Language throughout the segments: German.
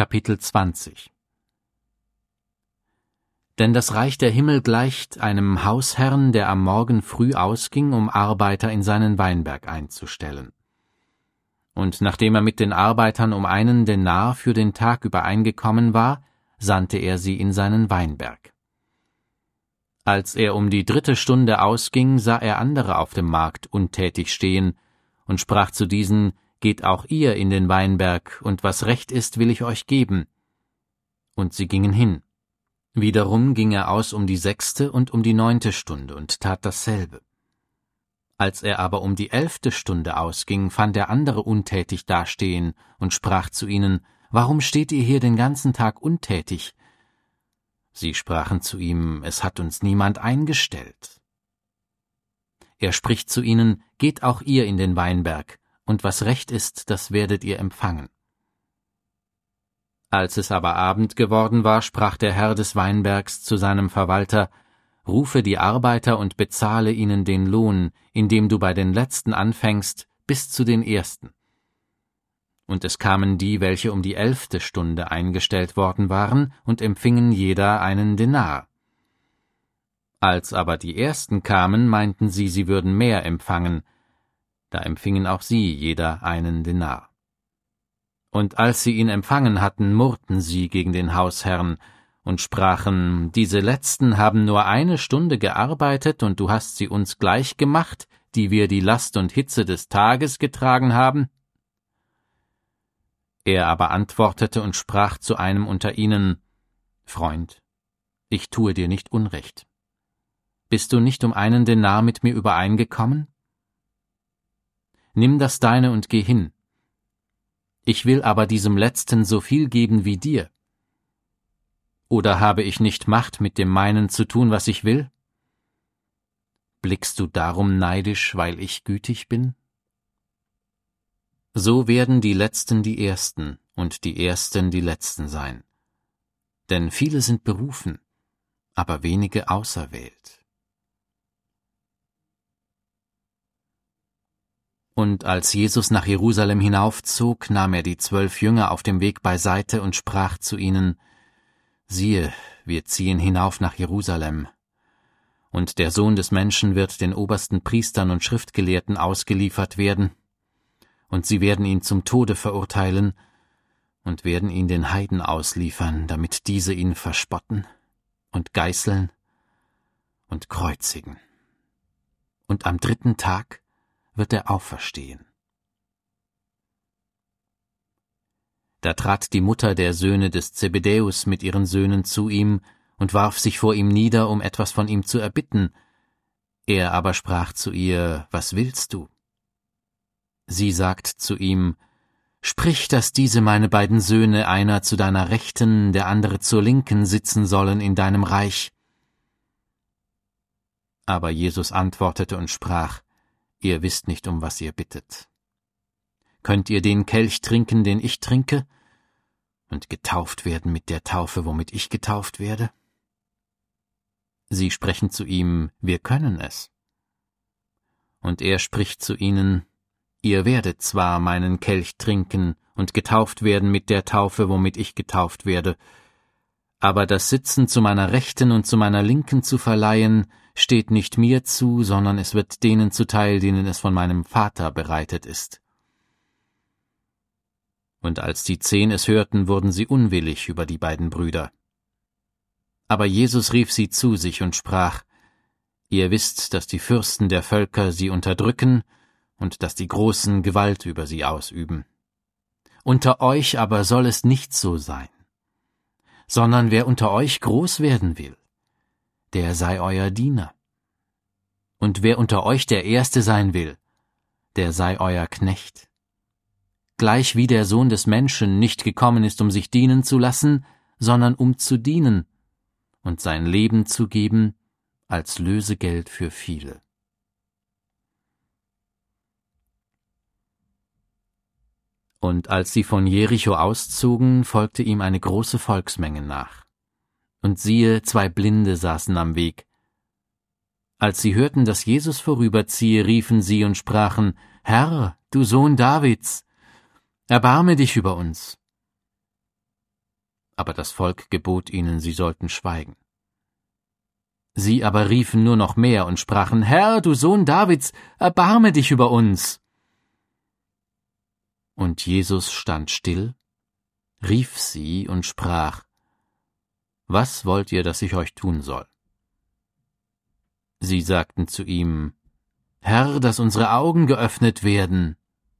Kapitel 20. Denn das Reich der Himmel gleicht einem Hausherrn, der am Morgen früh ausging, um Arbeiter in seinen Weinberg einzustellen. Und nachdem er mit den Arbeitern um 1 Denar für den Tag übereingekommen war, sandte er sie in seinen Weinberg. Als er um die 3. Stunde ausging, sah er andere auf dem Markt untätig stehen und sprach zu diesen: »Geht auch ihr in den Weinberg, und was recht ist, will ich euch geben.« Und sie gingen hin. Wiederum ging er aus um die 6. und um die 9. Stunde und tat dasselbe. Als er aber um die 11. Stunde ausging, fand er andere untätig dastehen und sprach zu ihnen: »Warum steht ihr hier den ganzen Tag untätig?« Sie sprachen zu ihm: »Es hat uns niemand eingestellt.« Er spricht zu ihnen: »Geht auch ihr in den Weinberg, und was recht ist, das werdet ihr empfangen.« Als es aber Abend geworden war, sprach der Herr des Weinbergs zu seinem Verwalter: »Rufe die Arbeiter und bezahle ihnen den Lohn, indem du bei den Letzten anfängst, bis zu den Ersten.« Und es kamen die, welche um die 11. Stunde eingestellt worden waren, und empfingen jeder 1 Denar. Als aber die Ersten kamen, meinten sie, sie würden mehr empfangen. Da empfingen auch sie jeder 1 Denar. Und als sie ihn empfangen hatten, murrten sie gegen den Hausherrn und sprachen: »Diese Letzten haben nur 1 Stunde gearbeitet, und du hast sie uns gleich gemacht, die wir die Last und Hitze des Tages getragen haben?« Er aber antwortete und sprach zu einem unter ihnen: »Freund, ich tue dir nicht Unrecht. Bist du nicht um 1 Denar mit mir übereingekommen? Nimm das deine und geh hin. Ich will aber diesem Letzten so viel geben wie dir. Oder habe ich nicht Macht, mit dem meinen zu tun, was ich will? Blickst du darum neidisch, weil ich gütig bin? So werden die Letzten die Ersten und die Ersten die Letzten sein. Denn viele sind berufen, aber wenige auserwählt.« Und als Jesus nach Jerusalem hinaufzog, nahm er die 12 Jünger auf dem Weg beiseite und sprach zu ihnen: »Siehe, wir ziehen hinauf nach Jerusalem, und der Sohn des Menschen wird den obersten Priestern und Schriftgelehrten ausgeliefert werden, und sie werden ihn zum Tode verurteilen und werden ihn den Heiden ausliefern, damit diese ihn verspotten und geißeln und kreuzigen. Und am 3. Tag wird er auferstehen.« Da trat die Mutter der Söhne des Zebedäus mit ihren Söhnen zu ihm und warf sich vor ihm nieder, um etwas von ihm zu erbitten. Er aber sprach zu ihr: »Was willst du?« Sie sagt zu ihm: »Sprich, dass diese meine beiden Söhne, einer zu deiner Rechten, der andere zur Linken, sitzen sollen in deinem Reich.« Aber Jesus antwortete und sprach: »Ihr wisst nicht, um was ihr bittet. Könnt ihr den Kelch trinken, den ich trinke, und getauft werden mit der Taufe, womit ich getauft werde?« Sie sprechen zu ihm: »Wir können es.« Und er spricht zu ihnen: »Ihr werdet zwar meinen Kelch trinken und getauft werden mit der Taufe, womit ich getauft werde, aber das Sitzen zu meiner Rechten und zu meiner Linken zu verleihen, steht nicht mir zu, sondern es wird denen zuteil, denen es von meinem Vater bereitet ist.« Und als die 10 es hörten, wurden sie unwillig über die beiden Brüder. Aber Jesus rief sie zu sich und sprach: »Ihr wisst, dass die Fürsten der Völker sie unterdrücken und dass die Großen Gewalt über sie ausüben. Unter euch aber soll es nicht so sein, sondern wer unter euch groß werden will, der sei euer Diener. Und wer unter euch der Erste sein will, der sei euer Knecht. Gleich wie der Sohn des Menschen nicht gekommen ist, um sich dienen zu lassen, sondern um zu dienen und sein Leben zu geben als Lösegeld für viele.« Und als sie von Jericho auszogen, folgte ihm eine große Volksmenge nach. Und siehe, 2 Blinde saßen am Weg. Als sie hörten, dass Jesus vorüberziehe, riefen sie und sprachen: »Herr, du Sohn Davids, erbarme dich über uns.« aber das Volk gebot ihnen, sie sollten schweigen. Sie aber riefen nur noch mehr und sprachen: Herr, du Sohn Davids, erbarme dich über uns. Und Jesus stand still, rief sie und sprach: Was wollt ihr, dass ich euch tun soll? Sie sagten zu ihm: Herr, dass unsere Augen geöffnet werden.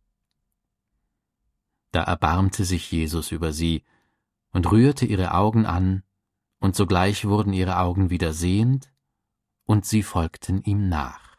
Da erbarmte sich Jesus über sie und rührte ihre Augen an, und sogleich wurden ihre Augen wieder sehend, und sie folgten ihm nach.